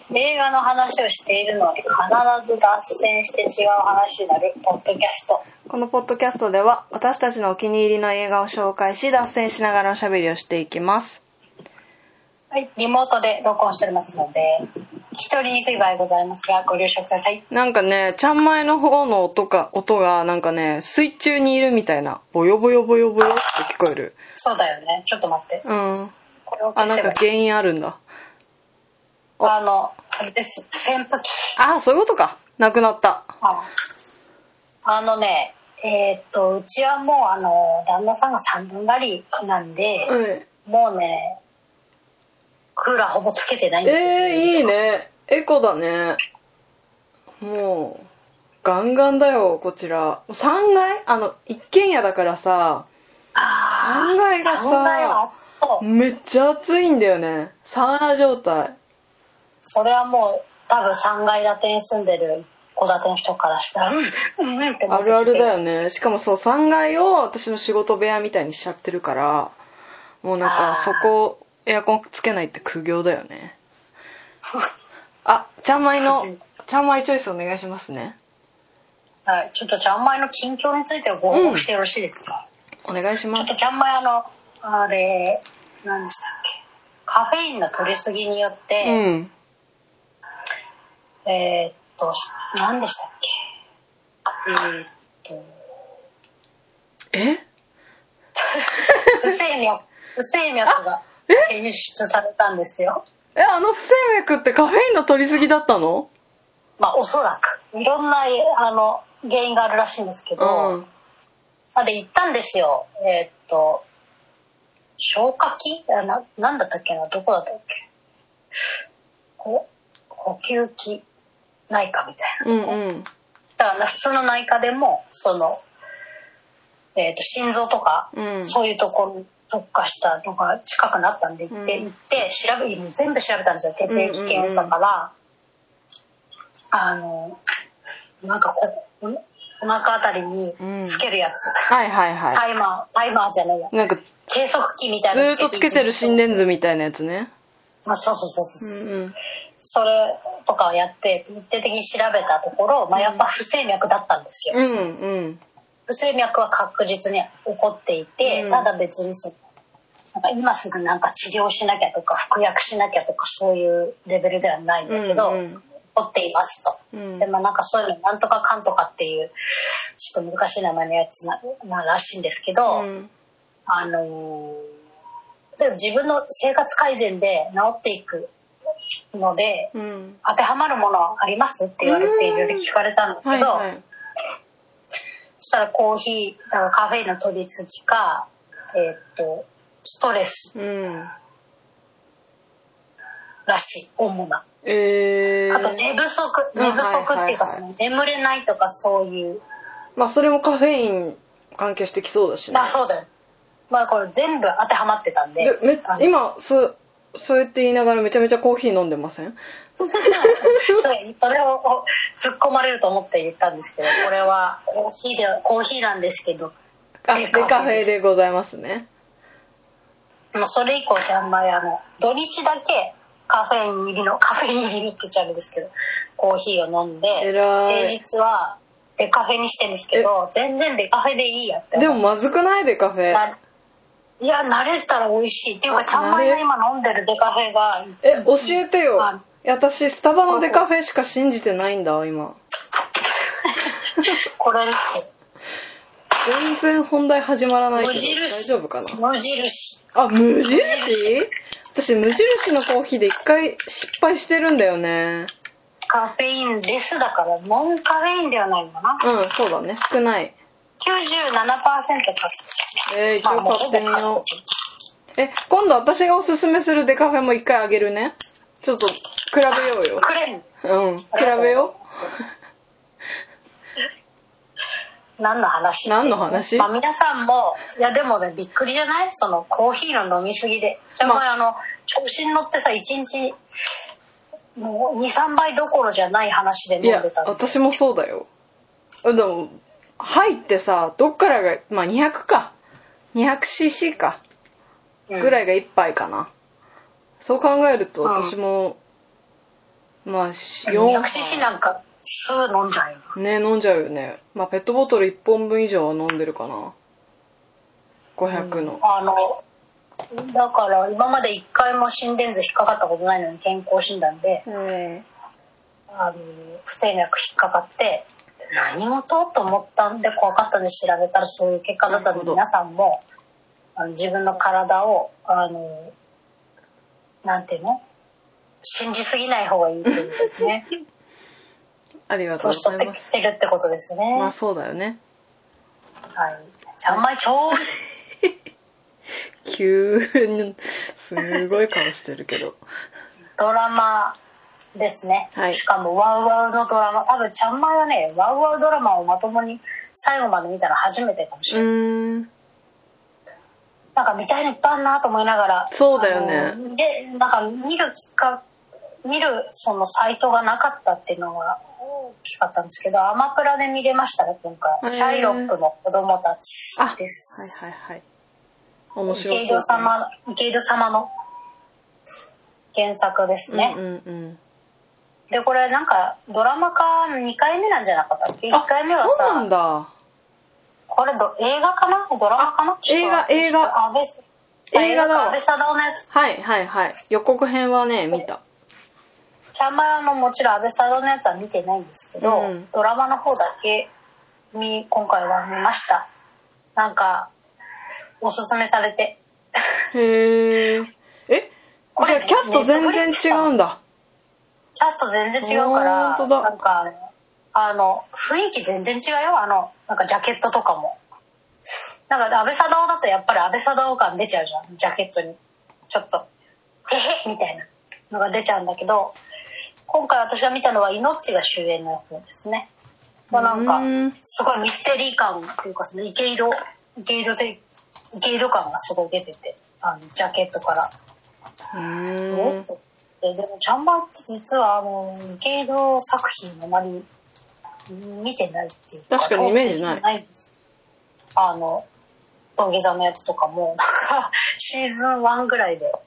映画の話をしているのに必ず脱線して違う話になるポッドキャスト。 このポッドキャストでは私たちのお気に入りの映画を紹介し脱線しながらおしゃべりをしていきます。 はい、リモートで録音しておりますので聞き取りにくい場合ございますがご了承ください。 なんかね、ちゃんまいの方の音がなんかね、水中にいるみたいな、ボヨボヨボヨボヨって聞こえる。 そうだよね。ちょっと待って。 うん。 これを消せばいい。 なんか原因あるんだ。 あれです。扇風機。 そういうことか。なくなった。 うちはもう旦那さんが3分狩りなんで、もうねクーラーほぼつけてないんですよ、 いいね。エコだね。もうガンガンだよこちら。3階一軒家だからさ。3階がさめっちゃ暑いんだよね。サウナ状態。 それはもう多分3階建てに住んでる戸建ての人からしたらってあるあるだよね。しかもそう3階を私の仕事部屋みたいにしちゃってるから、もうなんかそこエアコンつけないって苦行だよね。ちゃんまいチョイスお願いしますね。 はい、ちょっとちゃんまいの近況についてご報告してよろしいですか。 お願いします。 ちゃんまいあれ何でしたっけ、カフェインの取りすぎによって、何でしたっけ、不整脈が検出されたんですよ。 不整脈ってカフェインの取りすぎだったの？ おそらくいろんな原因があるらしいんですけど、で行ったんですよ。消化器なんだったっけな、どこだったっけ、呼吸器内科みたいな、だから普通の内科でも心臓とか、そういうところに特化したのが近くなったんで行って全部調べたんですよ。血液検査からなんかお腹あたりにつけるやつ、タイマーじゃないや、なんか計測器みたいなずっとつけてる心電図みたいなやつね。 そう、それとかをやって徹底的に調べたところ、やっぱ不整脈だったんですよ。不整脈は確実に起こっていて、ただ別になんか今すぐなんか治療しなきゃとか服薬しなきゃとかそういうレベルではないんだけど、起こっていますと。でなんかそういうのなんとかかんとかっていうちょっと難しい名前のやつならしいんですけど、で自分の生活改善で治っていくので、当てはまるものはありますって言われていろいろ聞かれたんだけど、そしたらコーヒーだからカフェインの取りすぎか、ストレスらしい、主な。あと寝不足っていうか眠れないとかそういう。 それもカフェイン関係してきそうだしね。 そうだよ。これ全部当てはまってたんで。 今そうやって言いながらめちゃめちゃコーヒー飲んでません？ それを突っ込まれると思って言ったんですけど、これはコーヒーなんですけど。 デカフェでございますね。 それ以降じゃ土日だけカフェイン入りのって言っちゃうんですけどコーヒーを飲んで、平日はデカフェにしてるんですけど、全然デカフェでいいやって思う。 でもまずくない？デカフェ。 いや慣れたら美味しいっていうか、ちゃんまいが今飲んでるデカフェが教えてよ。私スタバのデカフェしか信じてないんだ今。 これ全然本題始まらないけど大丈夫かな？ 無印。 無印？私無印のコーヒーで一回失敗してるんだよね。 カフェインレスだからノンカフェインではないのかな。 そうだね、少ない。 97%か。 一応買ってみよう。今度私がおすすめするデカフェも一回あげるね。ちょっと比べようよ。比べよう。 何の話？皆さんもでもねびっくりじゃない？コーヒーの飲みすぎで。調子に乗ってさ1日もう 2,3 杯どころじゃない話で飲んでたんで。 私もそうだよ。でも入ってさどっからが200か 200cc かぐらいが1杯かな。そう考えると私もまあ薬師寺なんかすぐ飲んじゃうよね。飲んじゃうよね。まあペットボトル1本分以上は飲んでるかな。500の、 だから今まで1回も心電図引っかかったことないのに健康診断で、不整脈引っかかって何事と思ったんで怖かったんで調べたらそういう結果だったので、皆さんも自分の体をなんていうの、信じすぎない方がいいっていうことですね。 ありがとうございます。 年取ってきてるってことですね。 まあそうだよね。 はい。ちゃんまいちょー急にすごい顔してるけど。 ドラマですね。 はい、 しかもワウワウのドラマ。多分ちゃんまいはね、ワウワウドラマをまともに最後まで見たら初めてかもしれない。なんか見たいのいっぱいあるなと思いながら。 そうだよね。 で、なんか見るそのサイトがなかったっていうのが大きかったんですけど、アマプラで見れましたね今回。シャイロックの子供たちです。 はいはいはい。面白そう。 池井戸様の原作ですね。でこれなんかドラマ化2回目なんじゃなかったっけ？1回目はさ。 そうなんだ。 これ映画かな？ドラマかな？ 映画映画だ。安倍貞夫のやつ。 はいはいはい。予告編はね見た。 ちゃんまやのもちろん安倍貞夫のやつは見てないんですけど、ドラマの方だけ今回は見ました。なんかおすすめされて。 へえ。これキャスト全然違うんだ。 キャスト全然違うから、なんか雰囲気全然違うよ。なんかジャケットとかも。なんか安倍貞夫だとやっぱり安倍貞夫感出ちゃうじゃん。ジャケットにちょっとへへみたいなのが出ちゃうんだけど、今回私が見たのはイノッチが主演の方ですね。なんかすごいミステリー感っていうか、その池井戸感がすごい出てて、ジャケットから。でもちゃんまって実は池井戸作品あまり見てないっていうか、 確かにイメージない。 土下座のやつとかもなんかシーズン1ぐらいで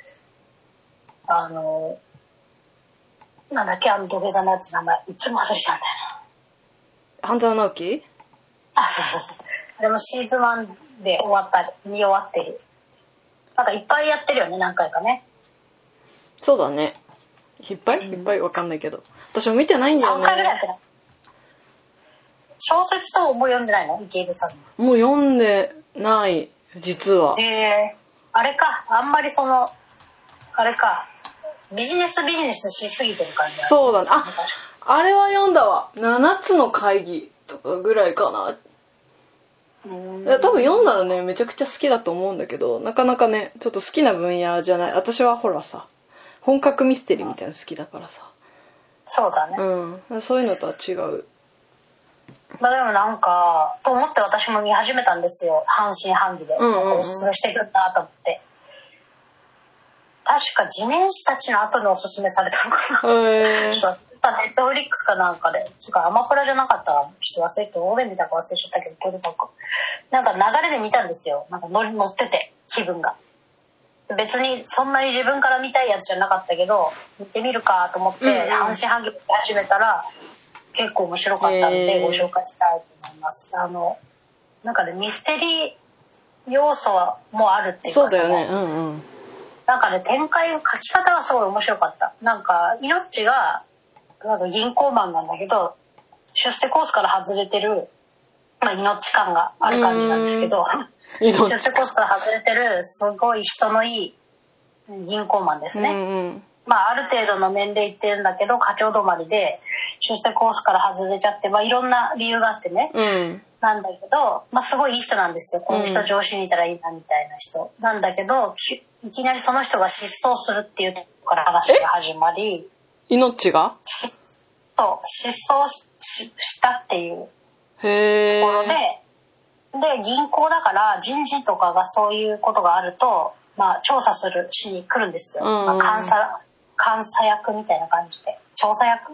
なんだっけ、土下座のやつ名前いつも忘れちゃうんだよな。 半沢直樹？ そうあれもシーズン1で見終わってる。なんかいっぱいやってるよね、何回かね。 そうだね。いっぱいわかんないけど、私も見てないんだよね。 3回ぐらいやってない。小説とも読んでないの？池井戸さんもう読んでない実は。 あれか、あんまりあれか、ビジネスしすぎてる感じだね。 そうだね。あれは読んだわ。7つの会議とかぐらいかな。多分読んだらねめちゃくちゃ好きだと思うんだけど、なかなかねちょっと好きな分野じゃない。私はほらさ、本格ミステリーみたいなの好きだからさ。 そうだね。 そういうのとは違う。 まあでもなんかと思って私も見始めたんですよ、半信半疑で。おすすめしてくんなと思って。確か地面師たちの後におすすめされたのかな。ちょっとネットフリックスかなんかで、アマプラじゃなかったらちょっと忘れて、どこで見たか忘れちゃったけど、これなんか流れで見たんですよ。なんか乗ってて気分が。別にそんなに自分から見たいやつじゃなかったけど、見てみるかと思って半信半疑で始めたら結構面白かったのでご紹介したいと思います。なんかねミステリー要素もあるっていうか。 そうだよね。 なんかね、書き方がすごい面白かった。なんかイノッチがなんか銀行マンなんだけど、出世コースから外れてる、イノッチ感がある感じなんですけど、出世コースから外れてるすごい人のいい銀行マンですね。ある程度の年齢いってるんだけど課長止まりで出世コースから外れちゃって、いろんな理由があってね、なんだけど、すごいいい人なんですよ。この人上司にいたらいいなみたいな人なんだけど、いきなりその人が失踪するっていうところから話が始まり。 命が？ そう、失踪したっていうところで銀行だから人事とかがそういうことがあると、調査しに来るんですよ。監査役みたいな感じで、調査役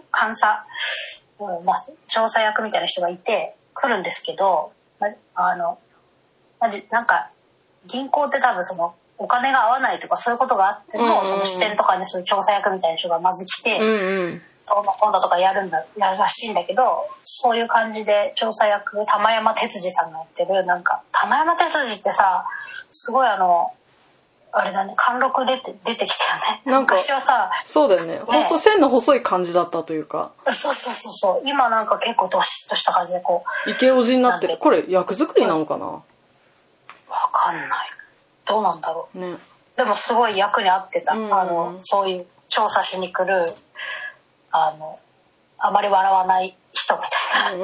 みたいな人がいて来るんですけど、なんか銀行って多分そのお金が合わないとかそういうことがあっても、その支店とかにそういう調査役みたいな人がまず来て、どうのこうのとかやるらしいんだけど、そういう感じで調査役玉山哲司さんがやってる、なんか玉山哲司ってさ、すごいあれだね、貫禄出てきたよね。なんか昔はさ、 そうだよね。線の細い感じだったというか。 そう。今なんか結構ドシッとした感じでこう。 イケオジになってる。これ役作りなのかな？わかんない。どうなんだろう。 ね。 でもすごい役に合ってた。そういう調査しに来るあまり笑わない人みたい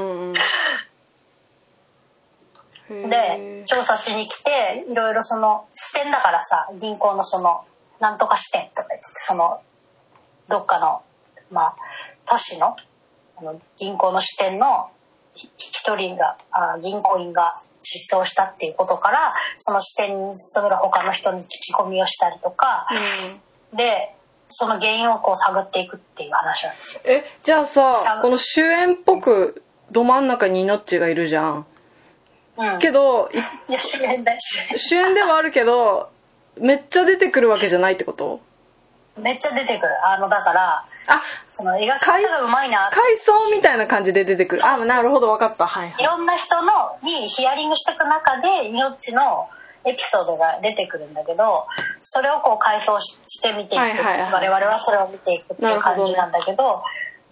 な。で調査しに来て、いろいろその支店だからさ、銀行のそのなんとか支店とか言って、そのどっかの都市の銀行の支店の一人が銀行員が失踪したっていうことから、その支店に勤める他の人に聞き込みをしたりとか、でその原因をこう探っていくっていう話なんですよ。 じゃあさ、この主演っぽくど真ん中にイノッチがいるじゃん。けどいや主演ではあるけど、めっちゃ出てくるわけじゃないってこと？ めっちゃ出てくる。だからその描き方がうまいな。 回想みたいな感じで出てくる。なるほど、分かった。はいはい。 いろんな人にヒアリングしていく中でイノッチのエピソードが出てくるんだけど、それをこう回想して見ていく、我々はそれを見ていくっていう感じなんだけど、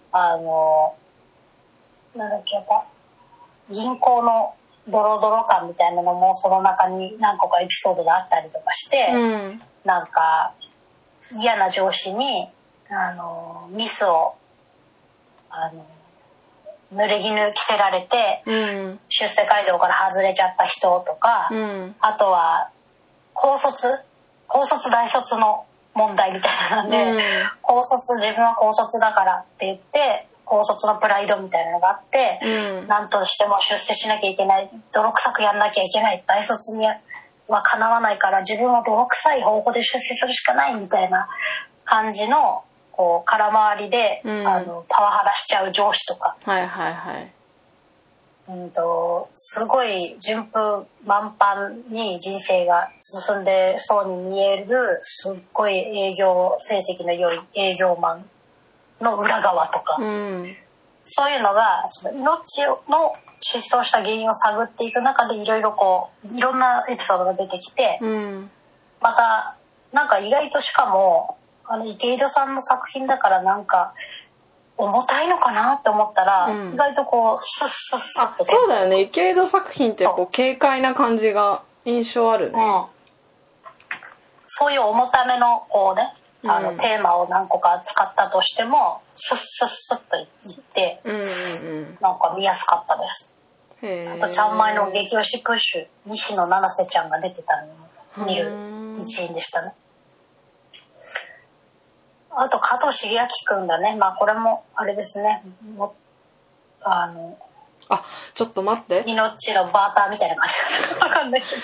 なんだっけ、やっぱ銀行のドロドロ感みたいなのもその中に何個かエピソードがあったりとかして、なんか嫌な上司にミスを濡れ衣着せられて、出世街道から外れちゃった人とか、あとは高卒大卒の問題みたいなので、自分は高卒だからって言って高卒のプライドみたいなのがあって、何としても出世しなきゃいけない、泥臭くやんなきゃいけない、大卒にはかなわないから自分は泥臭い方法で出世するしかないみたいな感じのこう空回りで、パワハラしちゃう上司とか、すごい順風満帆に人生が進んでそうに見える、すっごい営業成績の良い営業マンの裏側とか、そういうのがその命の失踪した原因を探っていく中でいろいろこういろんなエピソードが出てきて、またなんか意外としかも池井戸さんの作品だからなんか重たいのかなって思ったら、意外とこうスッスッスッと。 そうだよね、池井戸作品ってこう軽快な感じが印象あるね。 そういう重ためのこうね、テーマを何個か使ったとしてもスッスッスッといって、なんか見やすかったです。あとちゃんまいの激推しプッシュ、西野七瀬ちゃんが出てたのを見る一員でしたね。あと加藤シゲアキくんだね。これもあれですね。 ちょっと待って。 命のバーターみたいな感じかな。わかんないけ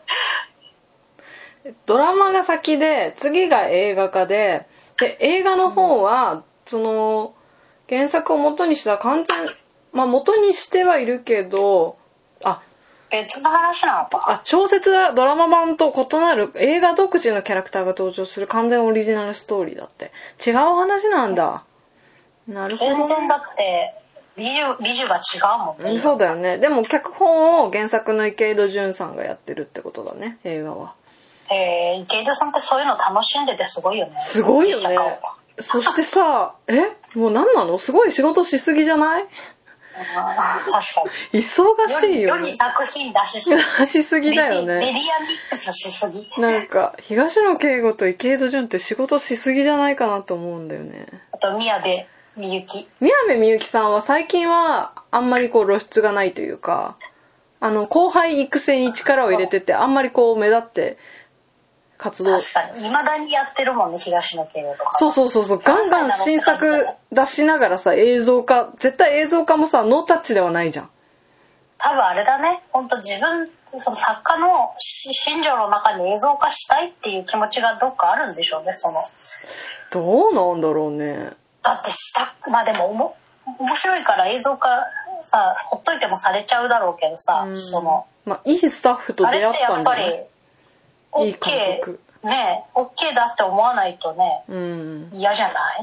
ど。ドラマが先で、次が映画化で、映画の方は、その原作を元にした完全、元にしてはいるけど、 別の話なのか。 小説はドラマ版と異なる映画独自のキャラクターが登場する完全オリジナルストーリーだって。違う話なんだ。なるほど。 全然だって美女が違うもんね。 そうだよね。でも脚本を原作の池井戸潤さんがやってるってことだね、映画は。 池井戸さんってそういうの楽しんでてすごいよね。 すごいよね。そしてさ、もう何なの？すごい仕事しすぎじゃない？ 確かに忙しいよね。世に作品出しすぎだよね。 メディアミックスしすぎ。 なんか東野圭吾と池井戸潤って仕事しすぎじゃないかなと思うんだよね。 あと宮部みゆきさんは最近はあんまりこう露出がないというか、後輩育成に力を入れてて、あんまりこう目立って活動。 確かに未だにやってるもんね、東野圭吾とか。 そうガンガン新作出しながらさ、絶対映像化もさノータッチではないじゃん。 多分あれだね、本当自分その作家の心情の中に映像化したいっていう気持ちがどっかあるんでしょうね。 どうなんだろうね。 だってでも面白いから映像化さ、ほっといてもされちゃうだろうけどさ、 いいスタッフと出会ったんだね。 あれってやっぱり OK ね OK だって思わないとね、嫌じゃない、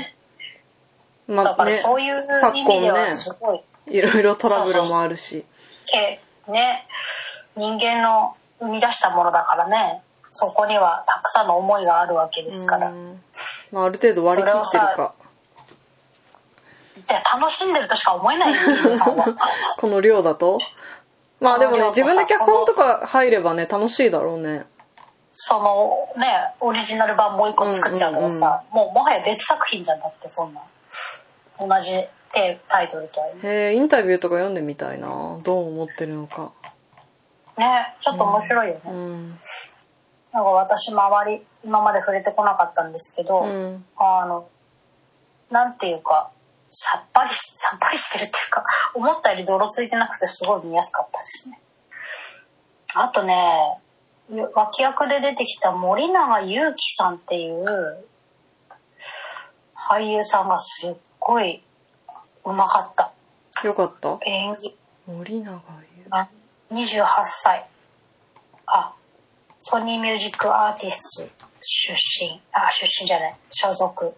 だからそういう意味ではすごい、 いろいろトラブルもあるし、 ね、人間の生み出したものだからね、そこにはたくさんの思いがあるわけですから、 まあ、ある程度割り切ってるか。 楽しんでるとしか思えないよさんはこの量だと。まあでもね、自分で脚本とか入ればね楽しいだろうね。 そのねオリジナル版もう一個作っちゃうからさ、もはや別作品じゃんだって、そんな同じタイトルとは。 インタビューとか読んでみたいな、どう思ってるのかね、ちょっと面白いよね、なんか私周り今まで触れてこなかったんですけど、なんていうかさっぱりしてるっていうか、思ったより泥ついてなくてすごい見やすかったですね。あとね、脇役で出てきた森永悠希さんっていう俳優さんがすっごいうまかった。 よかった。 演技。 森永優28歳。ソニーミュージックアーティスト出身じゃない、所属。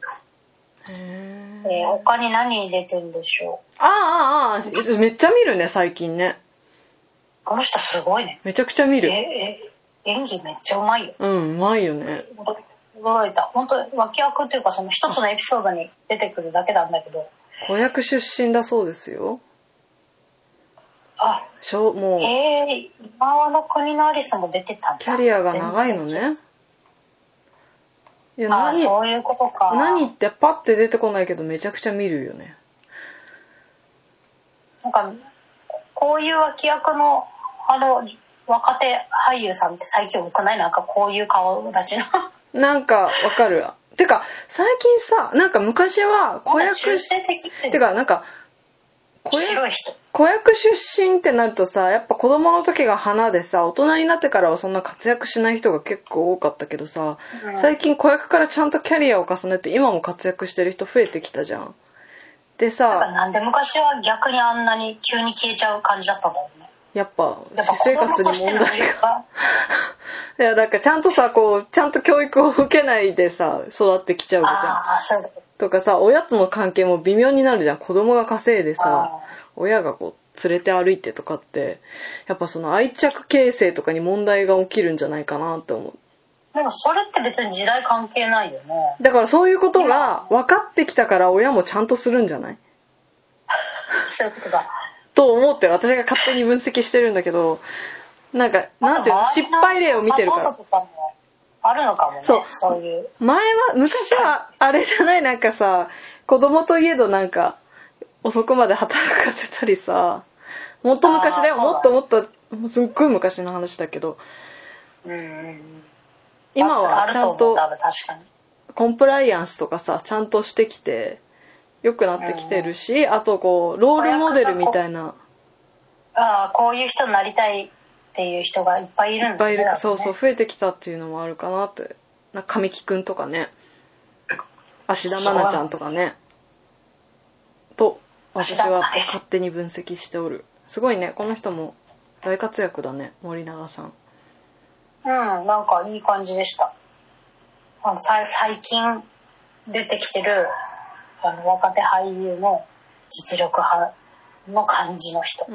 他に何に出てるんでしょう。めっちゃ見るね最近ね。 この人すごいね。 めちゃくちゃ見る。 演技めっちゃうまいよ。 うまいよね。 驚いた。本当脇役っていうか、その一つのエピソードに出てくるだけなんだけど。 子役出身だそうですよ。もう。 今はの国のアリスも出てたんだ。 キャリアが長いのね。 そういうことか。 何ってパッて出てこないけどめちゃくちゃ見るよね。 なんかこういう脇役の若手俳優さんって最近多くない？なんかこういう顔立ちのなんかわかる。てか最近さ、なんか昔は子役てかなんか子役出身ってなるとさ、やっぱ子供の時が花でさ、大人になってからはそんな活躍しない人が結構多かったけどさ、最近子役からちゃんとキャリアを重ねて今も活躍してる人増えてきたじゃん。でさ、 なんで昔は逆にあんなに急に消えちゃう感じだったんだろうね。 やっぱ私生活に問題がいやだからちゃんとさ、ちゃんと教育を受けないでさ育ってきちゃうじゃん。とかさ、親との関係も微妙になるじゃん。子供が稼いでさ、親が連れて歩いてとかって、やっぱその愛着形成とかに問題が起きるんじゃないかなって思う。 でもそれって別に時代関係ないよね。 だからそういうことが分かってきたから親もちゃんとするんじゃない？ そういうことだ。 と思って私が勝手に分析してるんだけど、なんていうの、失敗例を見てるから。サポートとかもあるのかもね。そういう。 昔はあれじゃない、なんかさ、子供といえどなんか遅くまで働かせたりさ、もっと昔だよ、もっとすっごい昔の話だけど、今はちゃんとコンプライアンスとかさちゃんとしてきて良くなってきてるし、あとロールモデルみたいな、 こういう人になりたいっていう人がいっぱいいるんだね。いっぱいいる、 そう増えてきたっていうのもあるかなって。神木くんとかね、芦田愛菜ちゃんとかね、と私は勝手に分析しておる。すごいね、この人も大活躍だね、森永さん。 なんかいい感じでした。最近出てきてる若手俳優の実力派の感じの人。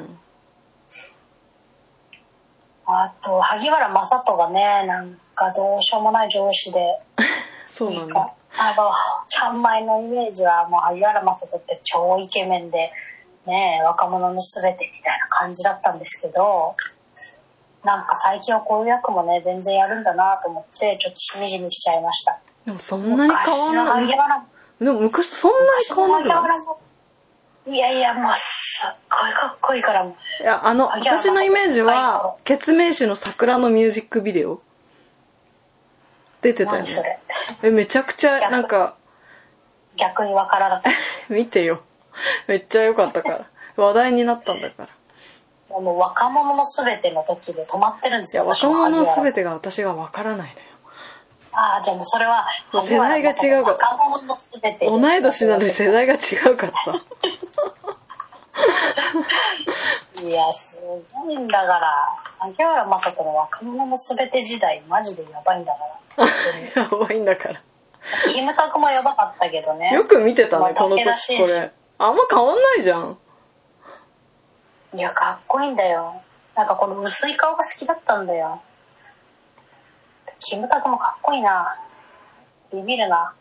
あと萩原正人がね、なんかどうしようもない上司で。 そうなんだ。 ちゃんまいのイメージはもう萩原正人って超イケメンでね、若者のすべてみたいな感じだったんですけど、なんか最近はこういう役もね全然やるんだなと思ってちょっとしみじみしちゃいました。 でもそんなに変わらない。でも昔そんなに変わらない。 いやもうすっごいかっこいいからもう。 いや私のイメージはケツメイシの桜のミュージックビデオ出てたよね。 何それ。めちゃくちゃなんか逆にわからなかった。 見てよ。めっちゃ良かったから話題になったんだから。 もう若者のすべての時で止まってるんですよ。 いや若者のすべてが私がわからないのよ。 じゃあもうそれは世代が違うから。 若者のすべて。同い年なのに世代が違うからさ。 いや、すごいんだから。秋原正人の若者のすべて時代、マジでやばいんだから。 やばいんだから。 キムタクもやばかったけどね。 よく見てたね、この年これ。あんま変わんないじゃん。 いや、かっこいいんだよ。なんかこの薄い顔が好きだったんだよ。キムタクもかっこいいな。ビビるな。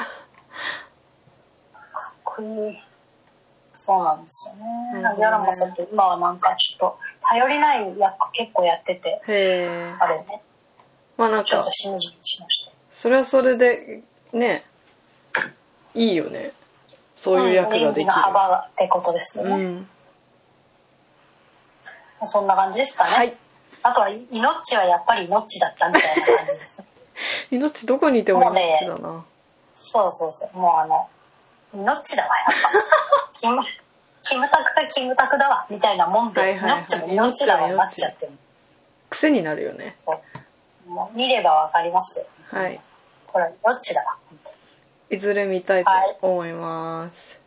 かっこいい。そうなんですよね。秋原正人今はなんかちょっと頼りない役結構やってて。 へー。 あれね。 まあなんかちょっとしみじみしました。 それはそれでね、いいよね。そういう役ができる。 演技の幅ってことですよね。そんな感じですかね。はい。あとはイノッチはやっぱりイノッチだったみたいな感じです。 イノッチどこにいてもイノッチだな。ね、 そうそうそう。もうイノッチだわやっぱ。キムタクかキムタクだわみたいなもんで、イノッチもイノッチだわになっちゃってる。 癖になるよね。 そう。もう見ればわかりますよ。 はい。 これイノッチだわ。 いずれ見たいと思います。